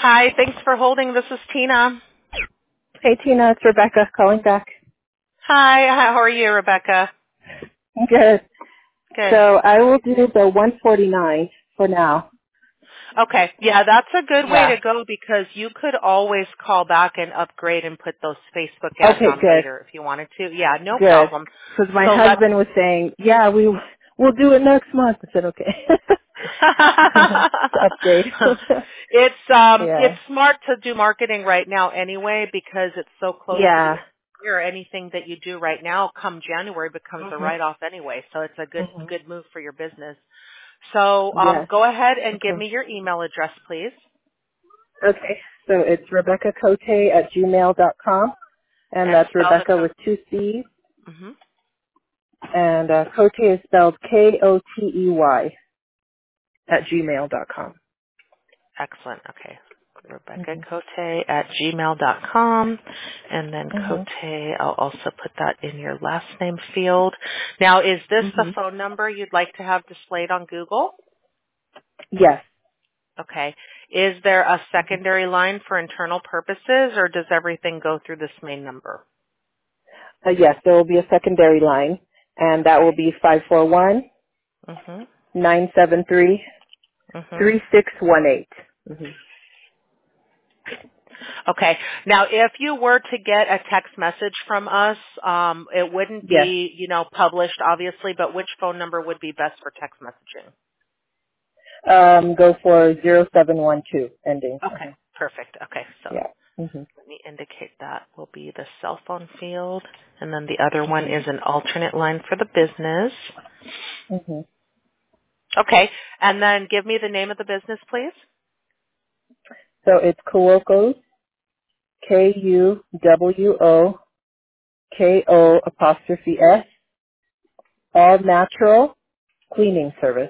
Hi, thanks for holding. This is Tina. Hey, Tina, it's Rebecca calling back. Hi, how are you, Rebecca? Good. Good. So I will do the 149 for now. Okay, yeah, that's a good way to Yeah. go because you could always call back and upgrade and put those Facebook ads Okay, on good. later if you wanted to. Yeah, no Good. problem. Because my So let's husband was saying, yeah, we'll do it next month. I said, okay. To upgrade. it's Yeah. smart to do marketing right now anyway because it's so close to the Yeah. end of the year. Anything that you do right now come January becomes a Mhm. write-off anyway, so it's a Mhm. good move for your business. So Yes. go ahead and give Okay. me your email address, please. Okay. So it's RebeccaCote@gmail.com, and And that's spell the Rebecca with two C's, hmm and Cote is spelled Kotey @gmail.com. Excellent. Okay. Rebecca Mhm. Cote at gmail.com. And then Mhm. Cote, I'll also put that in your last name field. Now, is this the Mhm. phone number you'd like to have displayed on Google? Yes. Okay. Is there a secondary line for internal purposes, or does everything go through this main number? Yes, there will be a secondary line, and that will Okay. be 541 Mhm. 973 Mhm. 3618. Mhm. Okay. Now, if you were to get a text message from us, it wouldn't Yes. be, published, obviously, but which phone number would be best for text messaging? Go for 0712 ending. Okay. Perfect. Okay. So Yeah. Mhm. let me indicate that will be the cell phone field, and then the other one Mhm. is an alternate line for the business. Mhm. Okay. And then give me the name of the business, please. So it's Kuwoko's, KUWOKO', all natural cleaning service.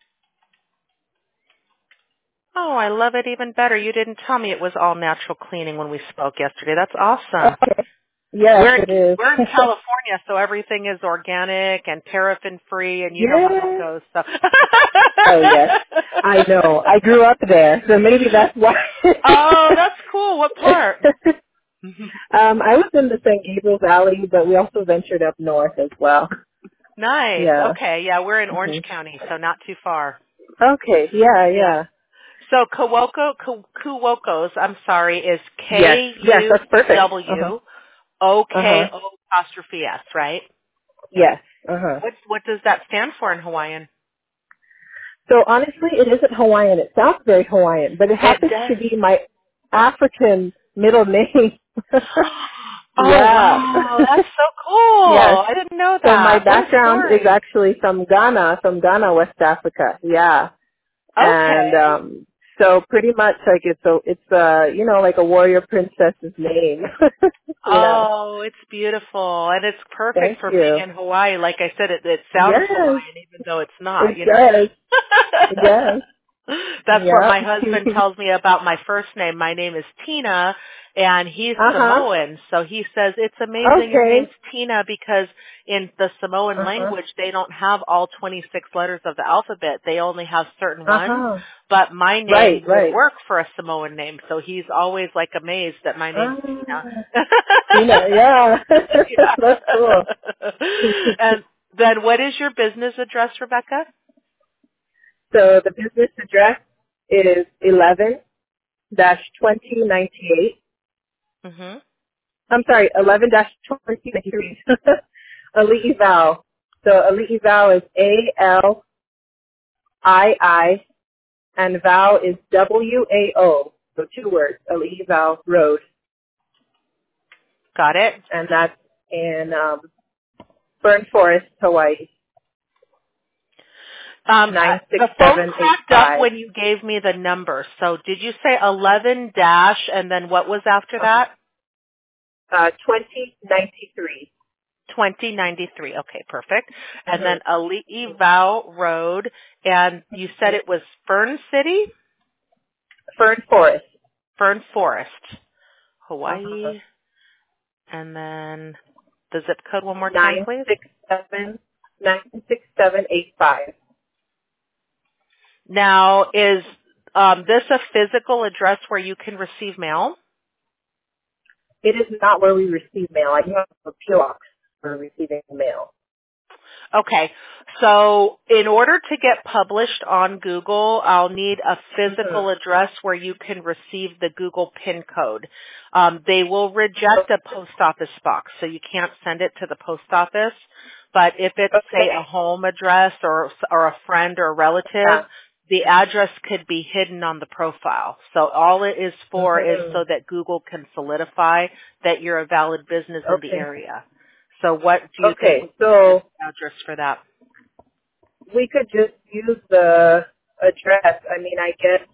Oh, I love it even better. You didn't tell me it was all natural cleaning when we spoke yesterday. That's awesome. Okay. Yes, We're in, it is. we're in California, so everything is organic and paraffin free, and you know how that Yeah. goes. So. Oh yes, I know. I grew up there, so maybe that's why. Oh, that's cool. What part? I was in the San Gabriel Valley, but we also ventured up north as well. Nice. Yeah. Okay. Yeah, we're in Orange hmm County, so not too far. Okay. Yeah. Yeah. Yeah. So Kuwokos, I'm sorry, is Yes. Yes. That's perfect. Uh huh. Uh huh. Kuwoko apostrophe S, right? Yes. Uh huh. What does that stand for in Hawaiian? So honestly, it isn't Hawaiian. It sounds very Hawaiian, but it It happens does. to be my African middle name. Oh Yeah. wow, that's so Yes. cool. I didn't know So my that. What a background is story. actually from Ghana, West Africa. Yeah. And Okay. so pretty much like like a warrior princess's name. Yeah. Oh, it's beautiful. And it's perfect Thank for being you. in Hawaii. Like I said, it sounds Yes, Hawaiian even though it's not, it does. Yes. That's what Yep. my husband tells me about my first name. My name is Tina, and he's Uh-huh. Samoan. So he says, it's amazing your name's Okay. Tina because in the Samoan Uh-huh. language, they don't have all 26 letters of the alphabet. They only have certain ones. Uh-huh. But my Right, name would right. work for a Samoan name. So he's always like amazed that my name's Tina. Tina, yeah. That's cool. Yeah. And then what is your business address, Rebecca? So the business address is 11-2098. Mhm. I'm sorry, 11-2093. Ali'i Val. So Ali'i Val is ALII, and Val is WAO. So two words, Ali'i Val Road. Got it. And that's in Fern Forest, Hawaii, The phone cracked up 96785. when you gave me the number. So did you say 11 dash and then what was after that? 2093. 2093. Okay, perfect. And Mm-hmm. then Ali'i Val Road, and you said it was Fern City? Fern Forest. Fern Forest, Uh-huh. Hawaii. And then the zip code one more time, please. 96785. Now, is this a physical address where you can receive mail? It is not where we receive mail. I do have a PO box for receiving mail. Okay. So in order to get published on Google, I'll need a physical address where you can receive the Google PIN code. They will reject a post office box, so you can't send it to the post office. But if it's, say, a home address or a friend or a relative, the address could be hidden on the profile. So all it is for is so that Google can solidify that you're a valid business in the area. So what do you think would be the address for that? We could just use the address. I mean, I guess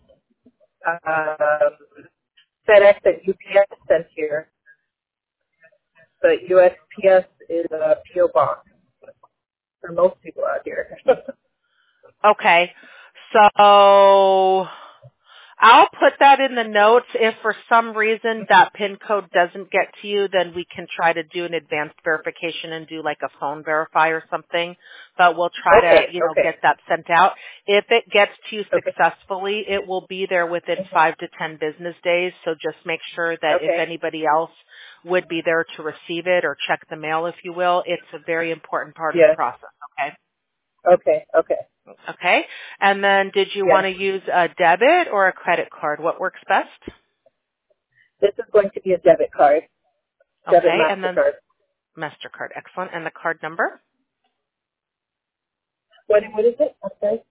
FedEx and UPS sent here, but USPS is a PO box for most people out here. Okay. So I'll put that in the notes. If for some reason that PIN code doesn't get to you, then we can try to do an advanced verification and do like a phone verify or something. But we'll try to, get that sent out. If it gets to you successfully, it will be there within 5 to 10 business days. So just make sure that if anybody else would be there to receive it or check the mail, if you will, it's a very important part of the process. Okay. Okay. And then did you want to use a debit or a credit card? What works best? This is going to be a debit card. Debit Okay. And then MasterCard. Excellent. And the card number? What is it? Okay.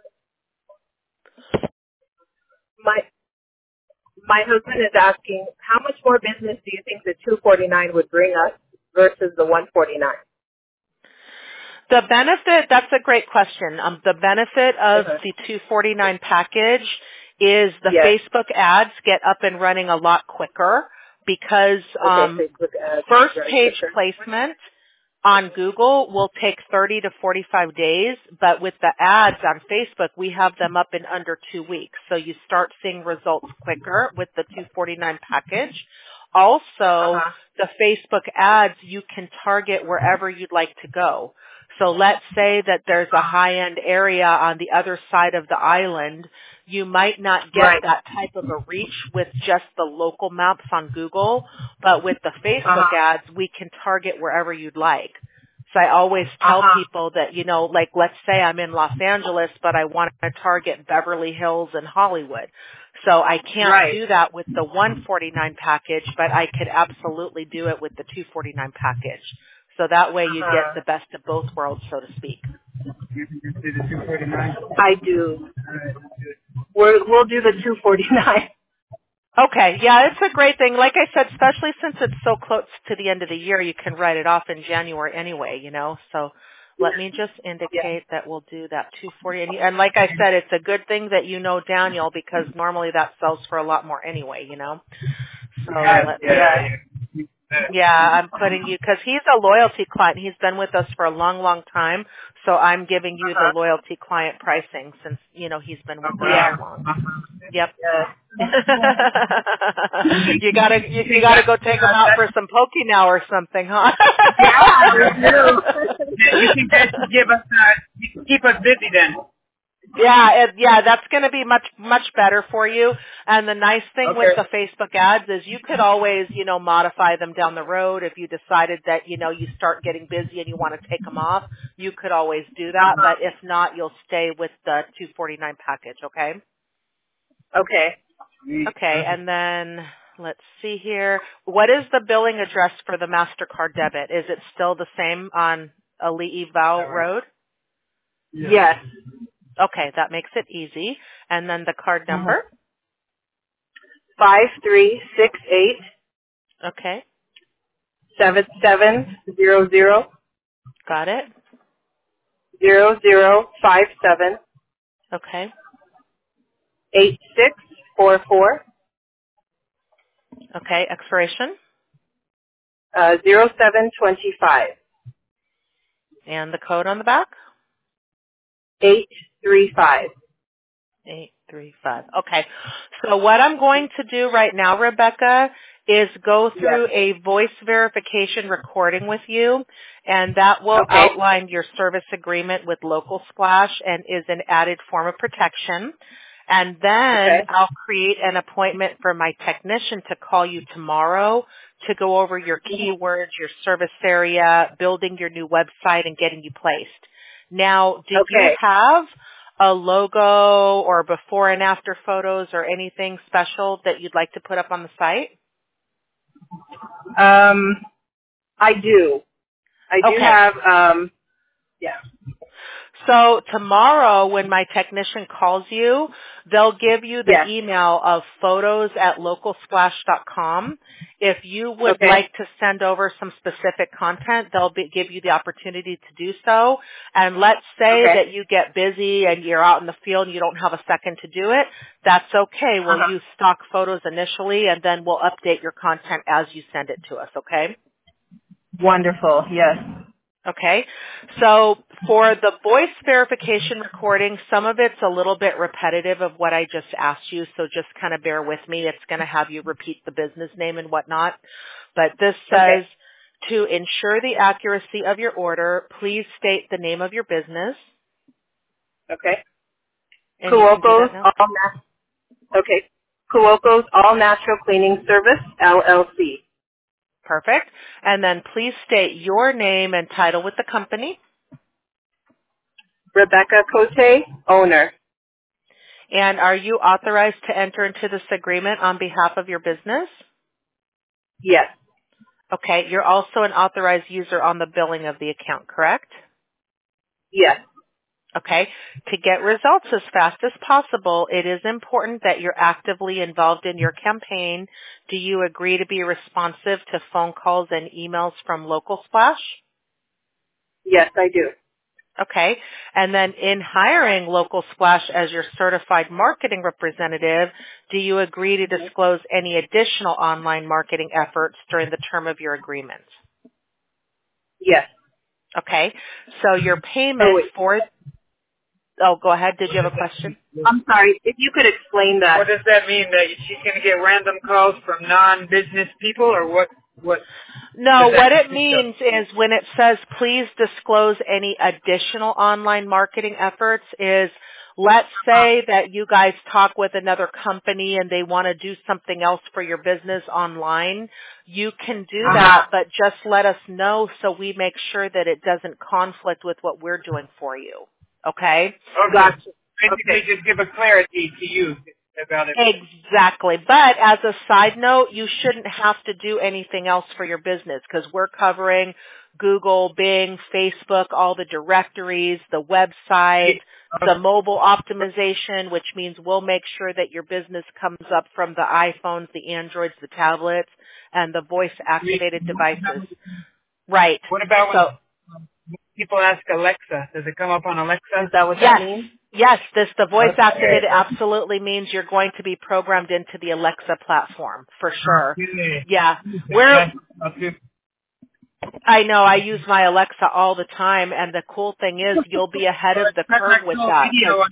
My husband is asking, how much more business do you think the 249 would bring us versus the 149? The benefit, that's a great question. The benefit of the 249 package is the Facebook ads get up and running a lot quicker because first page placement on Google will take 30 to 45 days, but with the ads on Facebook, we have them up in under 2 weeks. So you start seeing results quicker with the 249 package. Also, the Facebook ads, you can target wherever you'd like to go. So let's say that there's a high-end area on the other side of the island. You might not get that type of a reach with just the local maps on Google, but with the Facebook ads, we can target wherever you'd like. So I always tell people that, like let's say I'm in Los Angeles, but I want to target Beverly Hills and Hollywood. So I can't do that with the 149 package, but I could absolutely do it with the 249 package. So that way you get the best of both worlds, so to speak. You can just do the 249? I do. We'll do the 249. Okay, yeah, it's a great thing. Like I said, especially since it's so close to the end of the year, you can write it off in January anyway, So let me just indicate that we'll do that 240. And like I said, it's a good thing that you know Daniel because normally that sells for a lot more anyway, So I'm putting you, because he's a loyalty client. He's been with us for a long, long time. So I'm giving you the loyalty client pricing since, he's been with us so long. Yep. you gotta go take him out for some poke now or something, huh? You can just give us, keep us busy then. Yeah, that's going to be much, much better for you. And the nice thing with the Facebook ads is you could always, modify them down the road. If you decided that, you start getting busy and you want to take them off, you could always do that. But if not, you'll stay with the 249 package, okay? Okay, and then let's see here. What is the billing address for the MasterCard debit? Is it still the same on Ali'i Vau Road? Yes. Okay, that makes it easy. And then the card number? 5368. Okay. 7700. Got it. 0057. Okay. 8644. Okay, expiration? 0725. And the code on the back? 835. 835. Okay. So what I'm going to do right now, Rebecca, is go through a voice verification recording with you, and that will outline your service agreement with Local Splash and is an added form of protection. And then I'll create an appointment for my technician to call you tomorrow to go over your keywords, your service area, building your new website, and getting you placed. Now, do you have a logo or before and after photos or anything special that you'd like to put up on the site? I do. I do have, So tomorrow when my technician calls you, they'll give you the email of photos@localsplash.com. If you would like to send over some specific content, they'll give you the opportunity to do so. And let's say that you get busy and you're out in the field and you don't have a second to do it. That's okay. We'll use stock photos initially, and then we'll update your content as you send it to us, okay? Wonderful, yes. Okay, so for the voice verification recording, some of it's a little bit repetitive of what I just asked you, so just kind of bear with me. It's going to have you repeat the business name and whatnot. But this says, to ensure the accuracy of your order, please state the name of your business. Okay. Kuoko's All Natural Cleaning Service, LLC. Perfect. And then please state your name and title with the company. Rebecca Cote, owner. And are you authorized to enter into this agreement on behalf of your business? Yes. Okay. You're also an authorized user on the billing of the account, correct? Yes. Okay. To get results as fast as possible, it is important that you're actively involved in your campaign. Do you agree to be responsive to phone calls and emails from Local Splash? Yes, I do. Okay. And then in hiring Local Splash as your certified marketing representative, do you agree to disclose any additional online marketing efforts during the term of your agreement? Yes. Okay. So your payment for... Oh, go ahead. Did you have a question? I'm sorry. If you could explain that. What does that mean? That she's going to get random calls from non-business people, or what? No, what it means is when it says please disclose any additional online marketing efforts is, let's say that you guys talk with another company and they want to do something else for your business online. You can do that, but just let us know so we make sure that it doesn't conflict with what we're doing for you. Okay? Gotcha. Basically, just give a clarity to you about it. Exactly. But as a side note, you shouldn't have to do anything else for your business because we're covering Google, Bing, Facebook, all the directories, the website, the mobile optimization, which means we'll make sure that your business comes up from the iPhones, the Androids, the tablets, and the voice-activated devices. Right. What about when people ask Alexa? Does it come up on Alexa? Is that what that means? Yes, the voice activated absolutely means you're going to be programmed into the Alexa platform, for sure. Yeah. I know, I use my Alexa all the time, and the cool thing is you'll be ahead of the curve with that.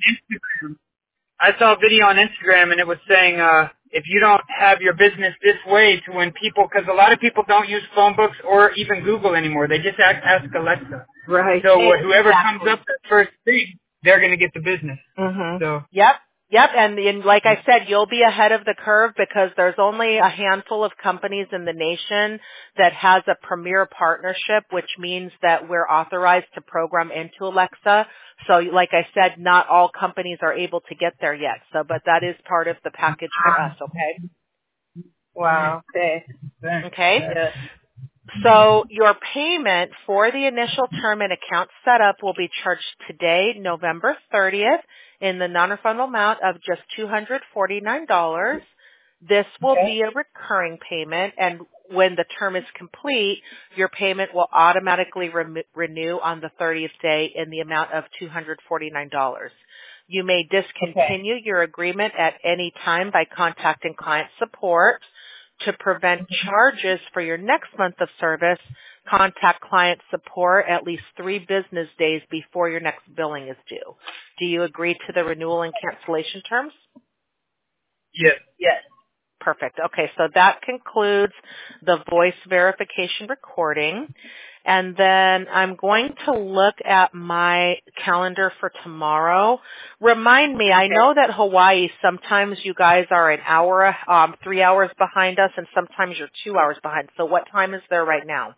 I saw a video on Instagram, and it was saying, if you don't have your business this way to when people, because a lot of people don't use phone books or even Google anymore. They just ask Alexa. Right. So whoever comes up with the first thing, they're going to get the business. So. Yep, and like I said, you'll be ahead of the curve because there's only a handful of companies in the nation that has a premier partnership, which means that we're authorized to program into Alexa. So like I said, not all companies are able to get there yet. So, but that is part of the package for us, okay? Wow. Okay. Okay? Yeah. So your payment for the initial term and account setup will be charged today, November 30th, in the non-refundable amount of just $249. This will be a recurring payment, and when the term is complete, your payment will automatically renew on the 30th day in the amount of $249. You may discontinue your agreement at any time by contacting client support. To prevent charges for your next month of service, contact client support at least 3 business days before your next billing is due. Do you agree to the renewal and cancellation terms? Yes. Yes. Perfect. Okay, so that concludes the voice verification recording. And then I'm going to look at my calendar for tomorrow. Remind me, I know that Hawaii, sometimes you guys are an hour, 3 hours behind us, and sometimes you're 2 hours behind. So what time is there right now?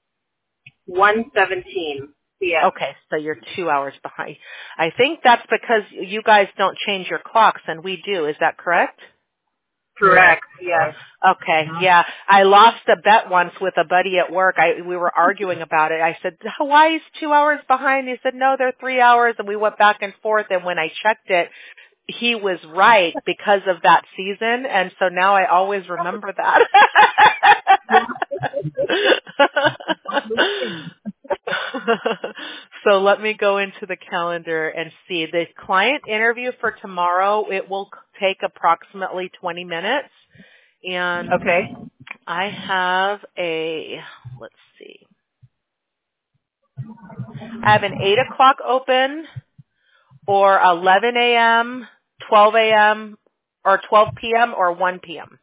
1:17 p.m. Okay, so you're 2 hours behind. I think that's because you guys don't change your clocks, and we do. Is that correct? Correct, yes. Okay, yeah. I lost a bet once with a buddy at work. We were arguing about it. I said, Hawaii's 2 hours behind. He said, no, they're 3 hours. And we went back and forth. And when I checked it, he was right because of that season. And so now I always remember that. So let me go into the calendar and see. The client interview for tomorrow, it will take approximately 20 minutes. And okay. I have let's see. I have an 8 o'clock open, or 11 a.m., 12 a.m., or 12 p.m., or 1 p.m.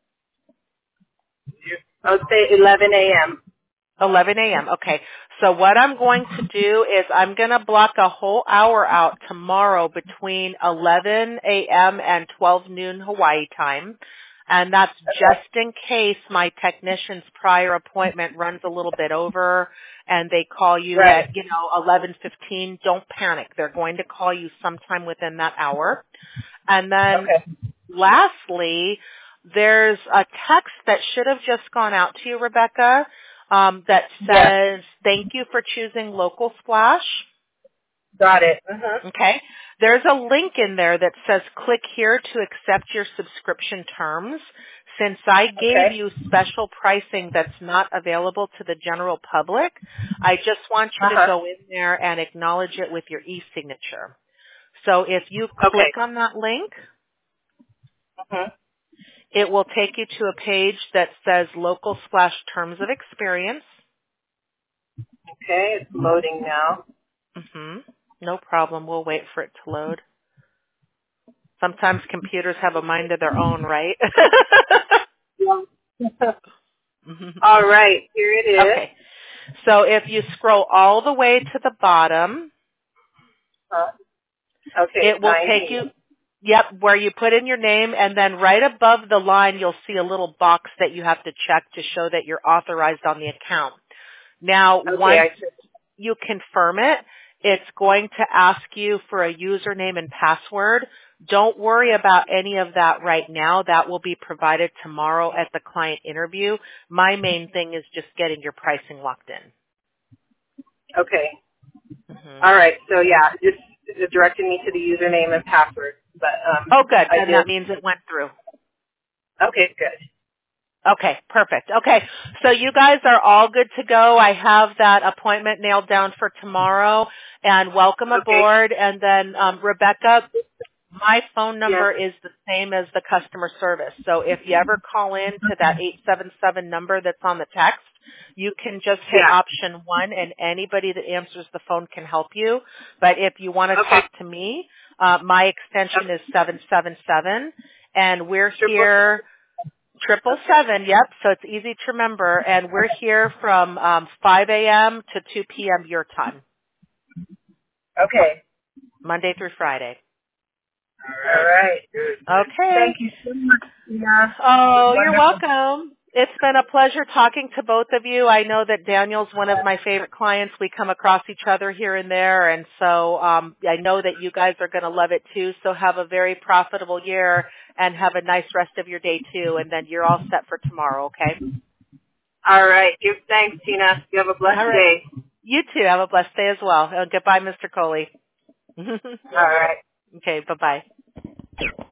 I would say 11 a.m. 11 a.m. Okay. So what I'm going to do is I'm going to block a whole hour out tomorrow between 11 a.m. and 12 noon Hawaii time. And that's just in case my technician's prior appointment runs a little bit over and they call you at, 11:15. Don't panic. They're going to call you sometime within that hour. And then lastly, there's a text that should have just gone out to you, Rebecca, that says, thank you for choosing Local Splash. Got it. Okay. There's a link in there that says click here to accept your subscription terms. Since I gave you special pricing that's not available to the general public, I just want you to go in there and acknowledge it with your e-signature. So if you click on that link, it will take you to a page that says Local Splash Terms of Experience. Okay, it's loading now. No problem. We'll wait for it to load. Sometimes computers have a mind of their own, right? All right, here it is. Okay. So if you scroll all the way to the bottom, it will take you, where you put in your name, and then right above the line, you'll see a little box that you have to check to show that you're authorized on the account. Now, once you confirm it, it's going to ask you for a username and password. Don't worry about any of that right now. That will be provided tomorrow at the client interview. My main thing is just getting your pricing locked in. Okay. All right. So, just directed me to the username and password. But good. And that means it went through. Okay, good. Okay, perfect. Okay, so you guys are all good to go. I have that appointment nailed down for tomorrow, and welcome aboard. And then, Rebecca, my phone number is the same as the customer service. So if you ever call in to that 877 number that's on the text, you can just hit option 1, and anybody that answers the phone can help you. But if you want to talk to me, my extension is 777, and we're here. 777, yep, so it's easy to remember, and we're here from 5 a.m. to 2 p.m. your time. Okay. Monday through Friday. All right. Okay. Thank you so much, Tina. Oh, you're welcome. It's been a pleasure talking to both of you. I know that Daniel's one of my favorite clients. We come across each other here and there, and so I know that you guys are going to love it too. So have a very profitable year and have a nice rest of your day too, and then you're all set for tomorrow, okay? All right. Give thanks, Tina. You have a blessed day. You too. Have a blessed day as well. Goodbye, Mr. Coley. All right. Okay, bye-bye.